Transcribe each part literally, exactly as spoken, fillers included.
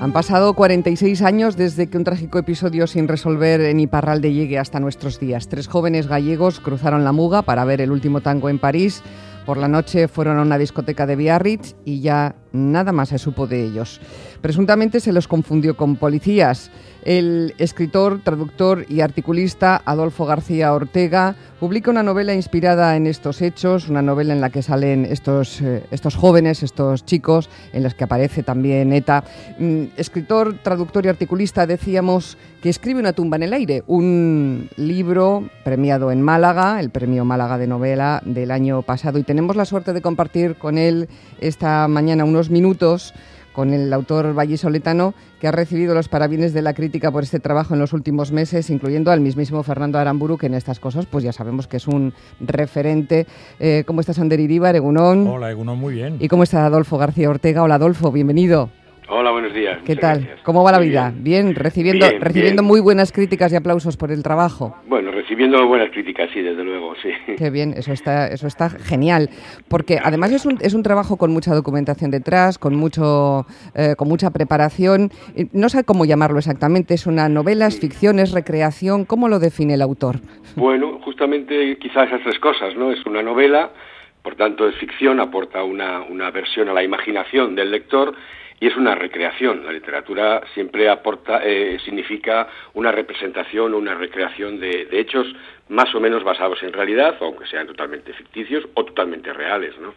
Han pasado cuarenta y seis años desde que un trágico episodio sin resolver en Iparralde llegue hasta nuestros días. Tres jóvenes gallegos cruzaron la Muga para ver el último tango en París. Por la noche fueron a una discoteca de Biarritz y ya nada más se supo de ellos. Presuntamente se los confundió con policías. El escritor, traductor y articulista Adolfo García Ortega publica una novela inspirada en estos hechos, una novela en la que salen estos, eh, estos jóvenes, estos chicos, en los que aparece también ETA. Mm, escritor, traductor y articulista, decíamos que escribe Una tumba en el aire, un libro premiado en Málaga, el premio Málaga de novela del año pasado, y tenemos la suerte de compartir con él esta mañana unos minutos con el autor vallisoletano, que ha recibido los parabienes de la crítica por este trabajo en los últimos meses, incluyendo al mismísimo Fernando Aramburu, que en estas cosas pues ya sabemos que es un referente. Eh, ¿Cómo estás, Ander Iríbar, Egunon? Hola, Egunon, muy bien. ¿Y cómo está Adolfo García Ortega? Hola, Adolfo, bienvenido. Hola, buenos días. ¿Qué tal? Gracias. ¿Cómo va la muy vida? Bien, bien recibiendo, bien, recibiendo bien. Muy buenas críticas y aplausos por el trabajo. Bueno, recibiendo buenas críticas, sí, desde luego, sí. Qué bien, eso está, eso está genial, porque además es un, es un trabajo con mucha documentación detrás, con mucho, eh, con mucha preparación. No sé cómo llamarlo exactamente. ¿Es una novela, es ficción, es recreación? ¿Cómo lo define el autor? Bueno, justamente quizás esas tres cosas, ¿no? Es una novela, por tanto es ficción, aporta una, una versión a la imaginación del lector. Y es una recreación. La literatura siempre aporta, eh, significa una representación o una recreación de, de hechos más o menos basados en realidad, aunque sean totalmente ficticios o totalmente reales, ¿no?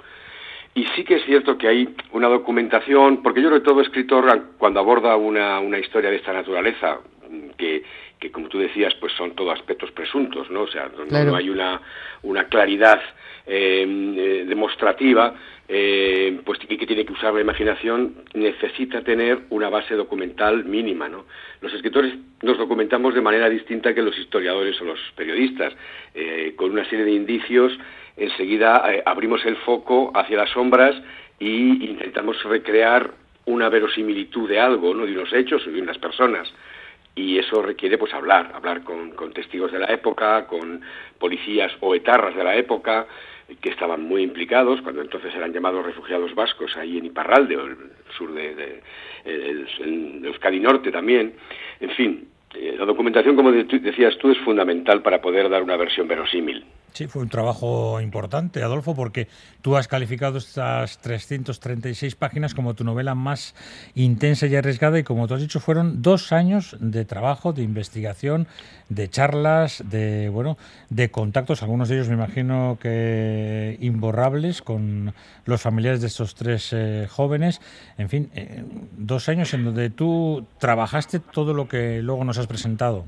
Y sí que es cierto que hay una documentación, porque yo creo que todo escritor, cuando aborda una, una historia de esta naturaleza, que, que como tú decías, pues son todos aspectos presuntos, ¿no? O sea, no, claro. no hay una, una claridad eh, eh, demostrativa, eh, pues que, que tiene que usar la imaginación, necesita tener una base documental mínima, ¿no? Los escritores nos documentamos de manera distinta que los historiadores o los periodistas, eh, con una serie de indicios. Enseguida eh, abrimos el foco hacia las sombras y intentamos recrear una verosimilitud de algo, ¿no? De unos hechos o de unas personas. Y eso requiere pues hablar, hablar con, con testigos de la época, con policías o etarras de la época, que estaban muy implicados, cuando entonces eran llamados refugiados vascos, ahí en Iparralde, o el sur de, de, el, el Euskadi Norte también. En fin, eh, la documentación, como decías tú, es fundamental para poder dar una versión verosímil. Sí, fue un trabajo importante, Adolfo, porque tú has calificado estas trescientas treinta y seis páginas como tu novela más intensa y arriesgada, y como tú has dicho, fueron dos años de trabajo, de investigación, de charlas, de bueno, de contactos, algunos de ellos me imagino que imborrables, con los familiares de estos tres eh, jóvenes. En fin, eh, dos años en donde tú trabajaste todo lo que luego nos has presentado.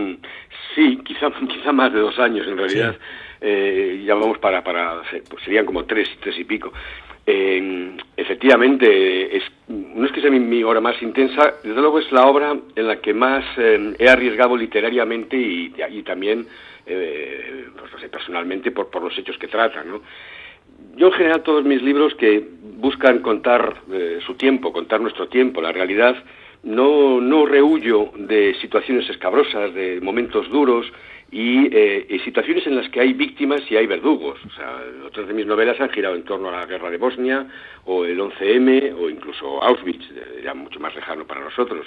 Sí, quizá, quizá más de dos años en realidad. Sí. Eh, ya vamos para, para pues serían como tres, tres y pico. Eh, efectivamente, es, no es que sea mi, mi obra más intensa, desde luego es la obra en la que más eh, he arriesgado literariamente y, y también, eh, pues no sé, personalmente por, por los hechos que trata, ¿no? Yo en general todos mis libros que buscan contar eh, su tiempo, contar nuestro tiempo, la realidad, no, no rehuyo de situaciones escabrosas, de momentos duros, y, eh, y situaciones en las que hay víctimas y hay verdugos. O sea, otras de mis novelas han girado en torno a la guerra de Bosnia, o el once eme, o incluso Auschwitz, ya mucho más lejano para nosotros.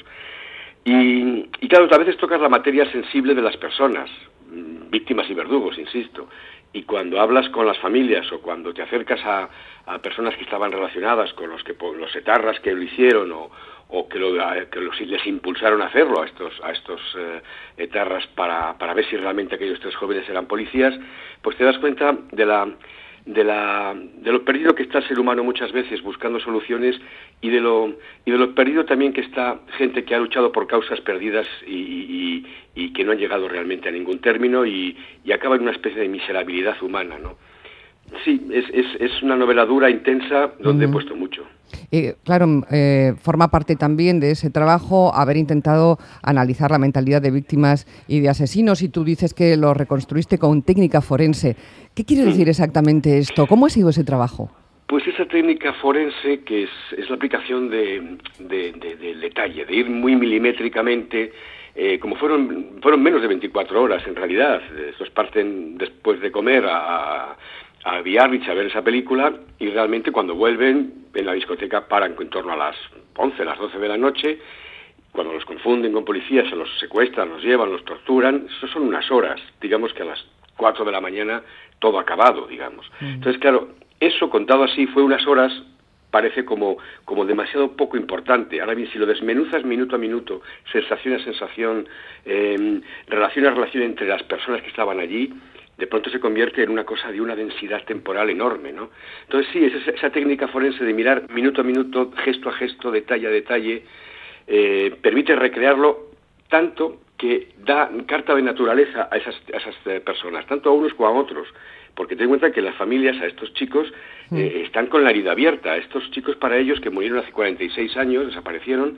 Y, y claro, a veces tocas la materia sensible de las personas, víctimas y verdugos, insisto. Y cuando hablas con las familias o cuando te acercas a, a personas que estaban relacionadas con los que los etarras que lo hicieron o, o que, lo, que los, les impulsaron a hacerlo a estos a estos eh, etarras para, para ver si realmente aquellos tres jóvenes eran policías, pues te das cuenta de la de la de lo perdido que está el ser humano muchas veces buscando soluciones y de lo y de lo perdido también que está gente que ha luchado por causas perdidas y, y, y que no han llegado realmente a ningún término y, y acaba en una especie de miserabilidad humana, ¿no? Sí, es, es, es una novela dura, intensa, donde uh-huh. he puesto mucho. Y claro, eh, forma parte también de ese trabajo haber intentado analizar la mentalidad de víctimas y de asesinos, y tú dices que lo reconstruiste con técnica forense. ¿Qué quiere decir exactamente esto? ¿Cómo ha sido ese trabajo? Pues esa técnica forense, que es, es la aplicación de, de, de, del detalle, de ir muy milimétricamente, eh, como fueron fueron menos de veinticuatro horas en realidad. Estos parten después de comer a... a a Biarritz a ver esa película y realmente cuando vuelven en la discoteca paran en torno a las once, las doce de la noche, cuando los confunden con policías, se los secuestran, los llevan, los torturan, eso son unas horas, digamos que a las cuatro de la mañana todo acabado, digamos. Mm. Entonces, claro, eso contado así fue unas horas, parece como, como demasiado poco importante. Ahora bien, si lo desmenuzas minuto a minuto, sensación a sensación, eh, relación a relación entre las personas que estaban allí, de pronto se convierte en una cosa de una densidad temporal enorme, ¿no? Entonces sí, es esa, esa técnica forense de mirar minuto a minuto, gesto a gesto, detalle a detalle, eh, permite recrearlo tanto que da carta de naturaleza a esas, a esas eh, personas, tanto a unos como a otros, porque ten en cuenta que las familias, a estos chicos, eh, están con la herida abierta. Estos chicos, para ellos, que murieron hace cuarenta y seis años, desaparecieron,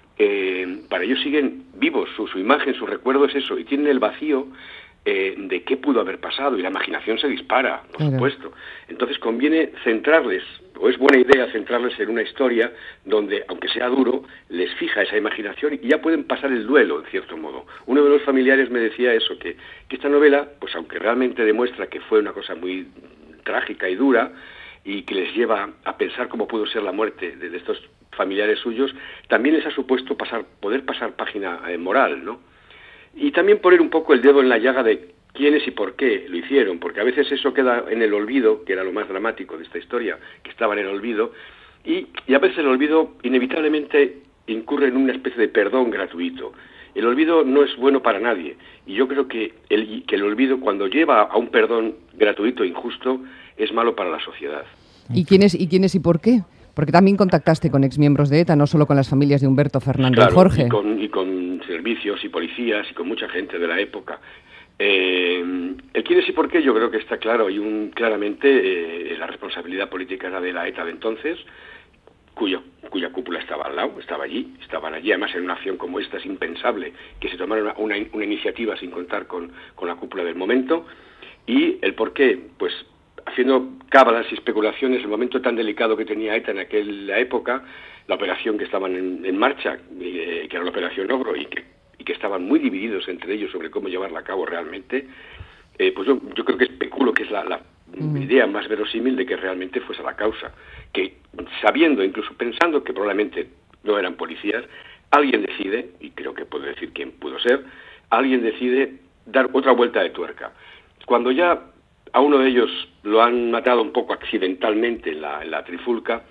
eh, para ellos siguen vivos, su, su imagen, su recuerdo es eso, y tienen el vacío eh, de qué pudo haber pasado, y la imaginación se dispara, por claro. supuesto. Entonces conviene centrarles, o es buena idea centrarles en una historia donde, aunque sea duro, les fija esa imaginación y ya pueden pasar el duelo, en cierto modo. Uno de los familiares me decía eso, que, que esta novela, pues aunque realmente demuestra que fue una cosa muy trágica y dura, y que les lleva a pensar cómo pudo ser la muerte de, de estos familiares suyos, también les ha supuesto pasar, poder pasar página eh, moral, ¿no? Y también poner un poco el dedo en la llaga de quiénes y por qué lo hicieron, porque a veces eso queda en el olvido, que era lo más dramático de esta historia, que estaba en el olvido, y, y a veces el olvido inevitablemente incurre en una especie de perdón gratuito. El olvido no es bueno para nadie, y yo creo que el, que el olvido, cuando lleva a un perdón gratuito e injusto, es malo para la sociedad. ¿Y quiénes y quiénes y por qué? Porque también contactaste con exmiembros de ETA, no solo con las familias de Humberto, Fernando claro, y Jorge. Y con, y con servicios y policías y con mucha gente de la época. Eh, el quién es y por qué yo creo que está claro, y un, claramente eh, la responsabilidad política era de la ETA de entonces, cuyo, cuya cúpula estaba al lado, estaba allí, estaban allí. Además, en una acción como esta es impensable que se tomara una, una, una iniciativa sin contar con, con la cúpula del momento. Y el por qué, pues haciendo cábalas y especulaciones, el momento tan delicado que tenía ETA en aquella época, la operación que estaban en, en marcha, eh, que era la operación Ogro, y que, y que estaban muy divididos entre ellos sobre cómo llevarla a cabo realmente, eh, pues yo, yo creo que especulo que es la, la mm. idea más verosímil de que realmente fuese la causa, que sabiendo, incluso pensando que probablemente no eran policías, alguien decide, y creo que puedo decir quién pudo ser, alguien decide dar otra vuelta de tuerca. Cuando ya a uno de ellos lo han matado un poco accidentalmente en la, en la trifulca,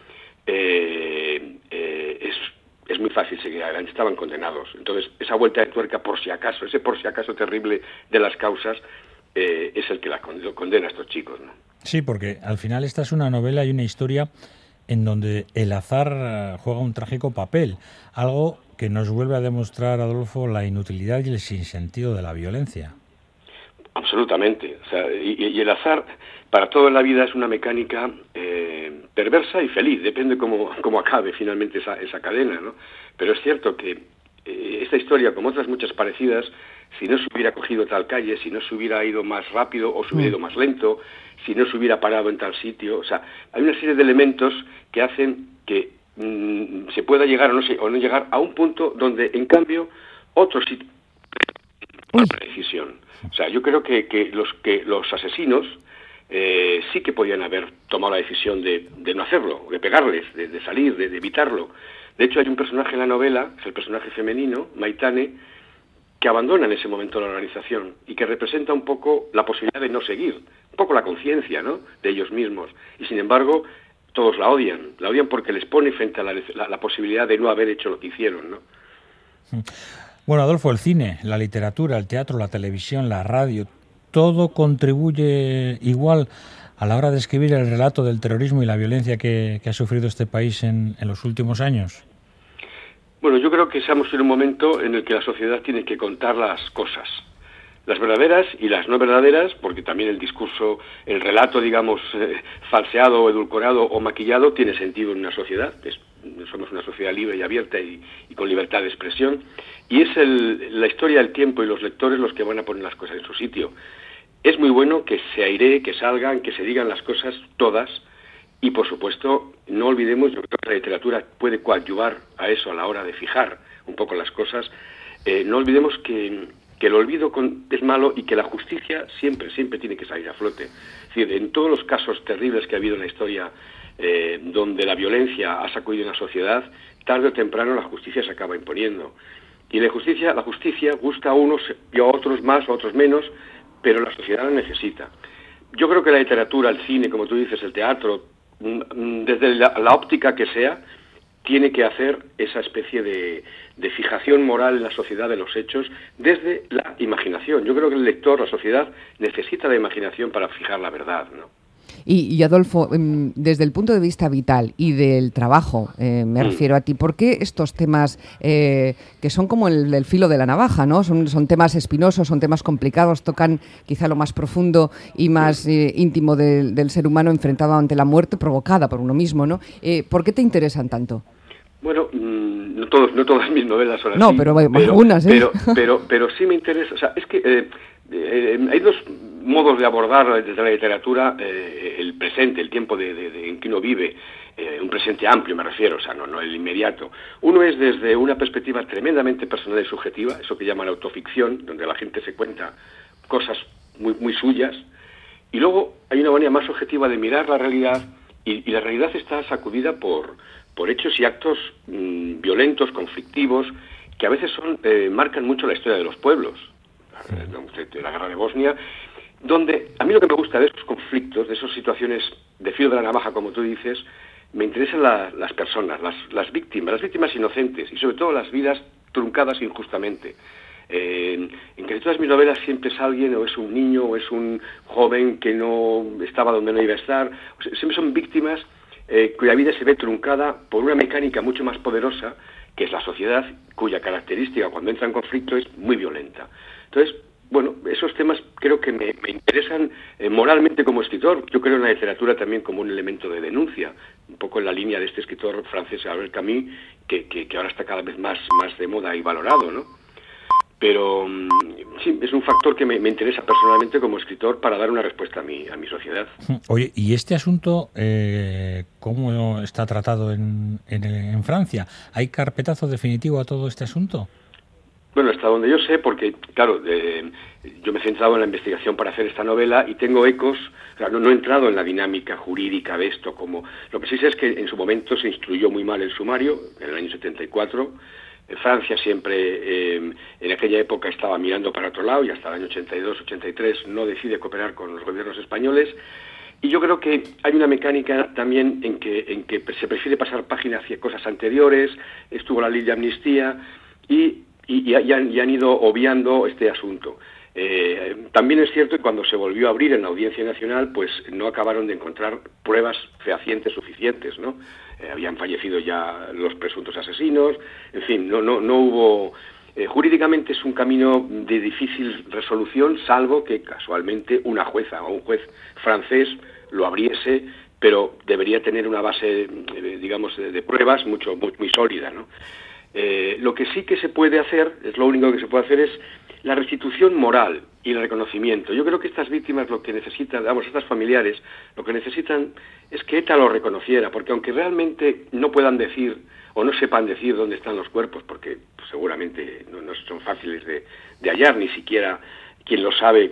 eh, eh, es, es muy fácil seguir adelante, estaban condenados. Entonces, esa vuelta de tuerca, por si acaso, ese por si acaso terrible de las causas, eh, es el que la, lo condena a estos chicos, ¿no? Sí, porque al final esta es una novela y una historia en donde el azar juega un trágico papel, algo que nos vuelve a demostrar, Adolfo, la inutilidad y el sinsentido de la violencia. Absolutamente. O sea, y, y el azar para todo en la vida es una mecánica eh, perversa y feliz, depende cómo, cómo acabe finalmente esa, esa cadena, ¿no? Pero es cierto que eh, esta historia, como otras muchas parecidas, si no se hubiera cogido tal calle, si no se hubiera ido más rápido o se hubiera ido más lento, si no se hubiera parado en tal sitio, o sea, hay una serie de elementos que hacen que mmm, se pueda llegar o no, se, o no llegar a un punto donde, en cambio, otro sitio una precisión. O sea, yo creo que, que los que los asesinos eh, sí que podían haber tomado la decisión de, de no hacerlo, de pegarles, de, de salir, de, de evitarlo. De hecho, hay un personaje en la novela, es el personaje femenino, Maitane, que abandona en ese momento la organización y que representa un poco la posibilidad de no seguir, un poco la conciencia, ¿no?, de ellos mismos. Y sin embargo, todos la odian, la odian porque les pone frente a la, la, la posibilidad de no haber hecho lo que hicieron, ¿no? Bueno, Adolfo, el cine, la literatura, el teatro, la televisión, la radio, ¿todo contribuye igual a la hora de escribir el relato del terrorismo y la violencia que, que ha sufrido este país en, en los últimos años? Bueno, yo creo que estamos en un momento en el que la sociedad tiene que contar las cosas, las verdaderas y las no verdaderas, porque también el discurso, el relato, digamos, eh, falseado, edulcorado o maquillado tiene sentido en una sociedad. Es, somos una sociedad libre y abierta y, y con libertad de expresión, y es el, la historia, el tiempo y los lectores los que van a poner las cosas en su sitio. Es muy bueno que se airee, que salgan, que se digan las cosas todas, y por supuesto no olvidemos, yo creo que la literatura puede coadyuvar a eso a la hora de fijar un poco las cosas. Eh, no olvidemos que, que el olvido con, es malo y que la justicia siempre, siempre tiene que salir a flote. Es decir, en todos los casos terribles que ha habido en la historia eh, donde la violencia ha sacudido una sociedad, tarde o temprano la justicia se acaba imponiendo. Y la justicia, la justicia gusta a unos y a otros más o a otros menos, pero la sociedad la necesita. Yo creo que la literatura, el cine, como tú dices, el teatro, desde la, la óptica que sea, tiene que hacer esa especie de, de fijación moral en la sociedad de los hechos desde la imaginación. Yo creo que el lector, la sociedad, necesita la imaginación para fijar la verdad, ¿no? Y, y Adolfo, desde el punto de vista vital y del trabajo, eh, me mm. refiero a ti, ¿por qué estos temas eh, que son como el, el filo de la navaja, ¿no? Son, son temas espinosos, son temas complicados, tocan quizá lo más profundo y más eh, íntimo de, del ser humano enfrentado ante la muerte provocada por uno mismo, ¿no? Eh, ¿Por qué te interesan tanto? Bueno, mmm, no, todos, no todas mis novelas son así. No, pero, pero algunas, ¿eh? Pero, pero, pero sí me interesa, o sea, es que eh, eh, hay dos modos de abordar desde la literatura eh, el presente, el tiempo de, de, de, en que uno vive, eh, un presente amplio me refiero, o sea, no, no el inmediato. Uno es desde una perspectiva tremendamente personal y subjetiva, eso que llaman autoficción, donde la gente se cuenta cosas muy, muy suyas, y luego hay una manera más objetiva de mirar la realidad, y, y la realidad está sacudida por, por hechos y actos mmm, violentos, conflictivos, que a veces son eh, marcan mucho la historia de los pueblos. La, la guerra de Bosnia, donde a mí lo que me gusta de esos conflictos, de esas situaciones de filo de la navaja, como tú dices, me interesan la, las personas, las, las víctimas, las víctimas inocentes y sobre todo las vidas truncadas injustamente. Eh, en casi todas mis novelas siempre es alguien, o es un niño, o es un joven que no estaba donde no iba a estar. O sea, siempre son víctimas eh, cuya vida se ve truncada por una mecánica mucho más poderosa, que es la sociedad, cuya característica cuando entra en conflicto es muy violenta. Entonces, bueno, esos temas creo que me, me interesan eh, moralmente como escritor. Yo creo en la literatura también como un elemento de denuncia, un poco en la línea de este escritor francés Albert Camus, que, que, que ahora está cada vez más, más de moda y valorado, ¿no? Pero sí, es un factor que me, me interesa personalmente como escritor para dar una respuesta a mi, a mi sociedad. Oye, ¿y este asunto eh, cómo está tratado en, en, en Francia? ¿Hay carpetazo definitivo a todo este asunto? Bueno, hasta donde yo sé, porque, claro, eh, yo me he centrado en la investigación para hacer esta novela y tengo ecos, o sea, no, no he entrado en la dinámica jurídica de esto, como lo que sí sé es que en su momento se instruyó muy mal el sumario, en el año setenta y cuatro. Francia siempre, eh, en aquella época, estaba mirando para otro lado y hasta el año ochenta y dos, ochenta y tres no decide cooperar con los gobiernos españoles. Y yo creo que hay una mecánica también en que, en que se prefiere pasar página hacia cosas anteriores, estuvo la ley de amnistía y, y, y, han, y han ido obviando este asunto. Eh, también es cierto que cuando se volvió a abrir en la Audiencia Nacional, pues no acabaron de encontrar pruebas fehacientes suficientes, ¿no? Eh, habían fallecido ya los presuntos asesinos, en fin, no, no, no hubo... Eh, jurídicamente es un camino de difícil resolución, salvo que casualmente una jueza o un juez francés lo abriese, pero debería tener una base, eh, digamos, de, de pruebas mucho muy, muy sólida, ¿no? Eh, lo que sí que se puede hacer, es lo único que se puede hacer, es la restitución moral y el reconocimiento. Yo creo que estas víctimas lo que necesitan, vamos, estas familiares, lo que necesitan es que ETA lo reconociera, porque aunque realmente no puedan decir o no sepan decir dónde están los cuerpos, porque pues, seguramente no, no son fáciles de, de hallar, ni siquiera quien lo sabe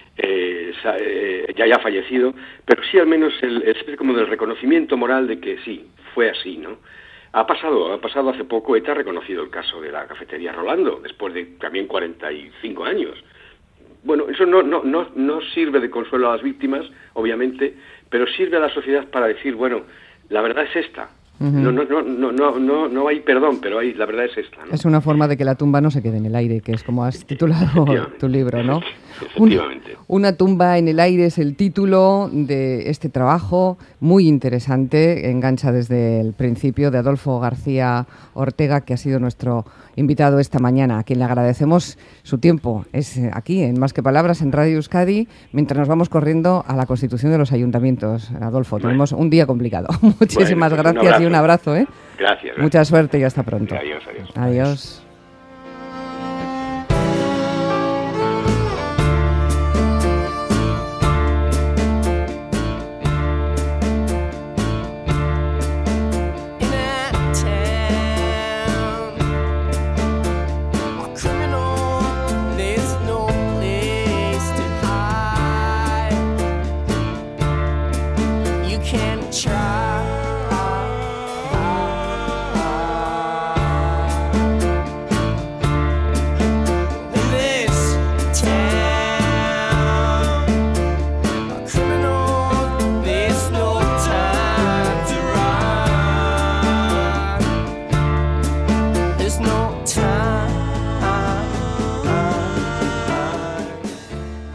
eh, eh, ya haya fallecido, pero sí al menos el, el especie como del reconocimiento moral de que sí, fue así, ¿no? Ha pasado, ha pasado hace poco, ETA ha reconocido el caso de la cafetería Rolando, después de también cuarenta y cinco años. Bueno, eso no, no, no, no sirve de consuelo a las víctimas, obviamente, pero sirve a la sociedad para decir, bueno, la verdad es esta. Uh-huh. No, no, no, no, no, no, no hay perdón, pero hay, la verdad es esta, ¿no? Es una forma de que la tumba no se quede en el aire, que es como has titulado tu libro, ¿no? Efectivamente. Una, una tumba en el aire es el título de este trabajo, muy interesante, engancha desde el principio, de Adolfo García Ortega, que ha sido nuestro invitado esta mañana, a quien le agradecemos su tiempo. Es aquí, en Más que Palabras, en Radio Euskadi, mientras nos vamos corriendo a la constitución de los ayuntamientos. Adolfo, bueno, tenemos un día complicado. Muchísimas bueno, gracias un y un abrazo. ¿eh? Gracias, gracias. Mucha suerte y hasta pronto. Adiós, adiós. Adiós. Try